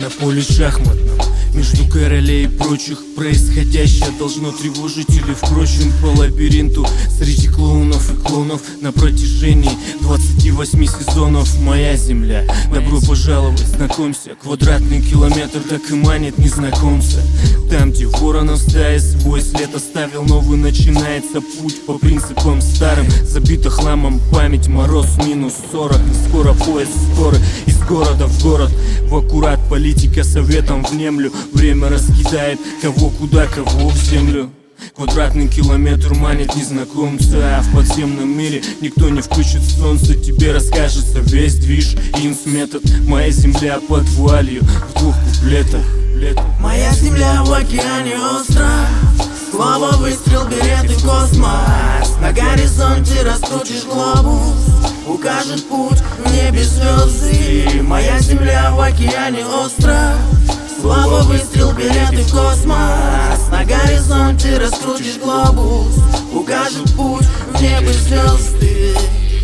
На поле шахматном между королей и прочих происходящее должно тревожить или, впрочем, по лабиринту среди клоунов и клонов на протяжении 28 сезонов. Моя земля, добро пожаловать, знакомься. Квадратный километр так и манит незнакомца. Там, где воронов стая свой след оставил, новый начинается путь по принципам старым. Забита хламом память, мороз минус 40. И скоро поезд скорый из города в город. В аккурат политика советом внемлю. Время раскидает кого куда, кого в землю. Квадратный километр манит незнакомца, а в подземном мире никто не включит солнце. Тебе расскажется весь движ, инс метод. Моя земля под вуалью в двух куплетах. Моя земля в океане остров. Слово выстрел, билеты в космос. На горизонте раскрутишь глобус, укажет путь в небе звезды. Моя земля в океане остров. Слово выстрел, билеты в космос. На горизонте раскрутишь глобус, укажет путь в небе звезды.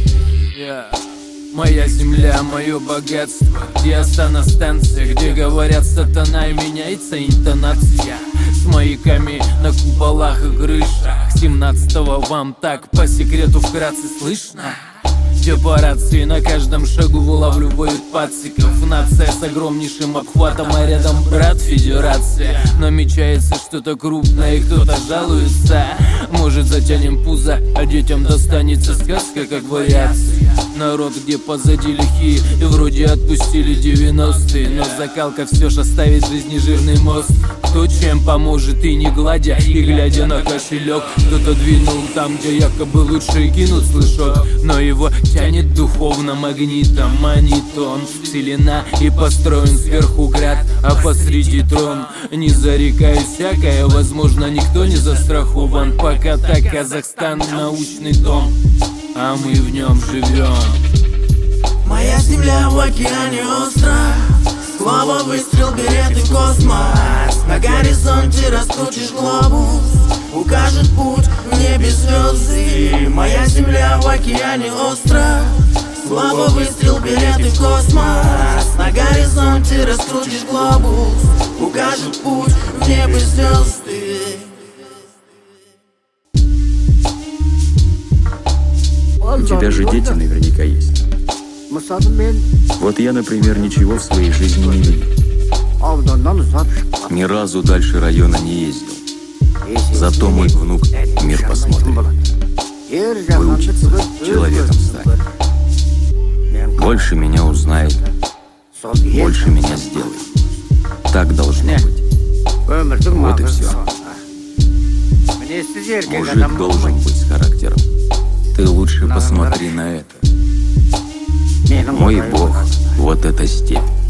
Моя земля, мое богатство, где Астана станция, где говорят сатана и меняется интонация. С маяками на куполах и крышах 17-го вам так по секрету вкратце слышно? Где по рации на каждом шагу вылавливают пациков. Нация с огромнейшим обхватом, а рядом брат федерация. Намечается что-то крупное и кто-то жалуется. Может затянем пузо, а детям достанется сказка как вариация. Народ, где позади лихие и вроде отпустили 90-е, но закалка все ж оставит в жизни жирный мост. Кто чем поможет и не гладя, и глядя на кошелек. Кто-то двинул там, где якобы лучше кинут слышок, но его тянет духовно магнитом. Манитон вселена и построен сверху град, а посреди трон. Не зарекаюсь всякое, возможно, никто не застрахован. Пока так Казахстан научный дом, а мы в нем живем. Моя земля в океане остров. Слово выстрел, билеты в космос. На горизонте раскрутишь глобус, укажет путь в небе звезды. Моя земля в океане остров. Слово выстрел, билеты в космос. На горизонте раскрутишь глобус, укажет путь в небе звезды. У тебя же дети наверняка есть. Вот я, например, ничего в своей жизни не видел. Ни разу дальше района не ездил. Зато мой внук мир посмотрит. Выучится, человеком станет. Больше меня узнает, больше меня сделает. Так должно быть. Вот и все. Мужик должен быть с характером. Ты лучше посмотри на это. Мой бог, вот эта степь.